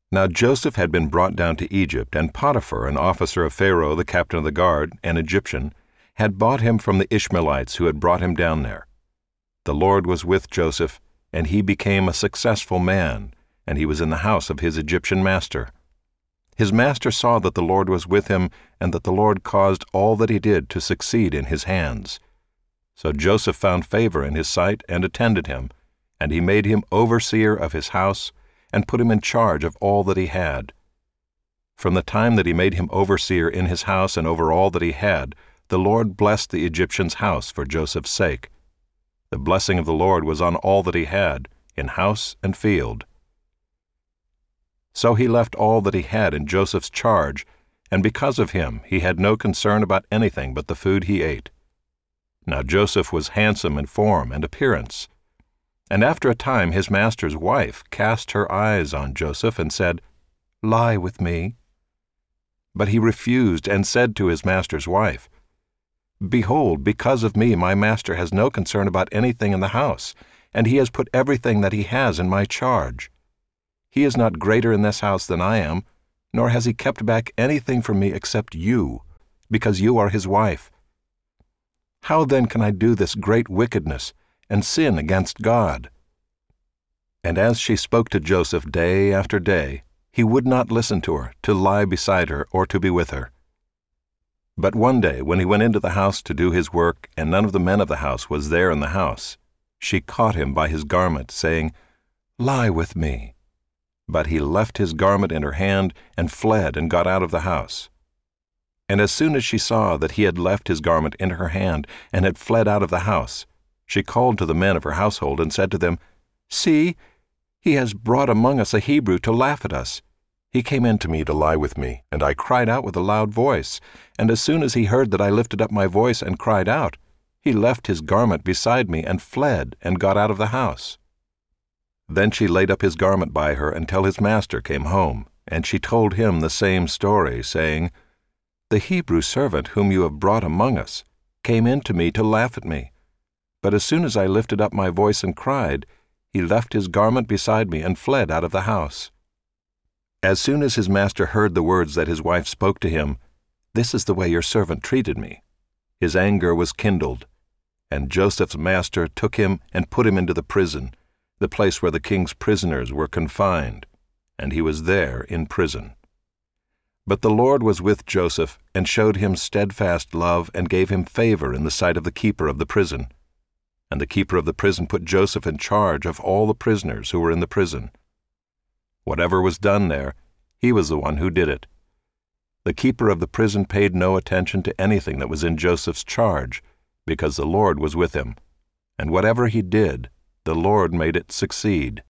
Now Joseph had been brought down to Egypt, and Potiphar, an officer of Pharaoh, the captain of the guard, an Egyptian, had bought him from the Ishmaelites who had brought him down there. The Lord was with Joseph, and he became a successful man, and he was in the house of his Egyptian master. His master saw that the Lord was with him, and that the Lord caused all that he did to succeed in his hands. So Joseph found favor in his sight and attended him, and he made him overseer of his house, and put him in charge of all that he had. From the time that he made him overseer in his house and over all that he had, the Lord blessed the Egyptian's house for Joseph's sake. The blessing of the Lord was on all that he had, in house and field. So he left all that he had in Joseph's charge, and because of him he had no concern about anything but the food he ate. Now Joseph was handsome in form and appearance. And after a time his master's wife cast her eyes on Joseph and said, "Lie with me." But he refused and said to his master's wife, "Behold, because of me my master has no concern about anything in the house, and he has put everything that he has in my charge. He is not greater in this house than I am, nor has he kept back anything from me except you, because you are his wife. How then can I do this great wickedness and sin against God?" And as she spoke to Joseph day after day, he would not listen to her, to lie beside her, or to be with her. But one day, when he went into the house to do his work, and none of the men of the house was there in the house, she caught him by his garment, saying, "Lie with me." But he left his garment in her hand, and fled and got out of the house. And as soon as she saw that he had left his garment in her hand, and had fled out of the house, she called to the men of her household, and said to them, "See, he has brought among us a Hebrew to laugh at us. He came in to me to lie with me, and I cried out with a loud voice. And as soon as he heard that I lifted up my voice and cried out, he left his garment beside me and fled and got out of the house." Then she laid up his garment by her until his master came home, and she told him the same story, saying, "The Hebrew servant whom you have brought among us came in to me to laugh at me. But as soon as I lifted up my voice and cried, he left his garment beside me and fled out of the house." As soon as his master heard the words that his wife spoke to him, "This is the way your servant treated me," his anger was kindled, and Joseph's master took him and put him into the prison, the place where the king's prisoners were confined, and he was there in prison. But the Lord was with Joseph, and showed him steadfast love, and gave him favor in the sight of the keeper of the prison. And the keeper of the prison put Joseph in charge of all the prisoners who were in the prison. Whatever was done there, he was the one who did it. The keeper of the prison paid no attention to anything that was in Joseph's charge, because the Lord was with him, and whatever he did, the Lord made it succeed.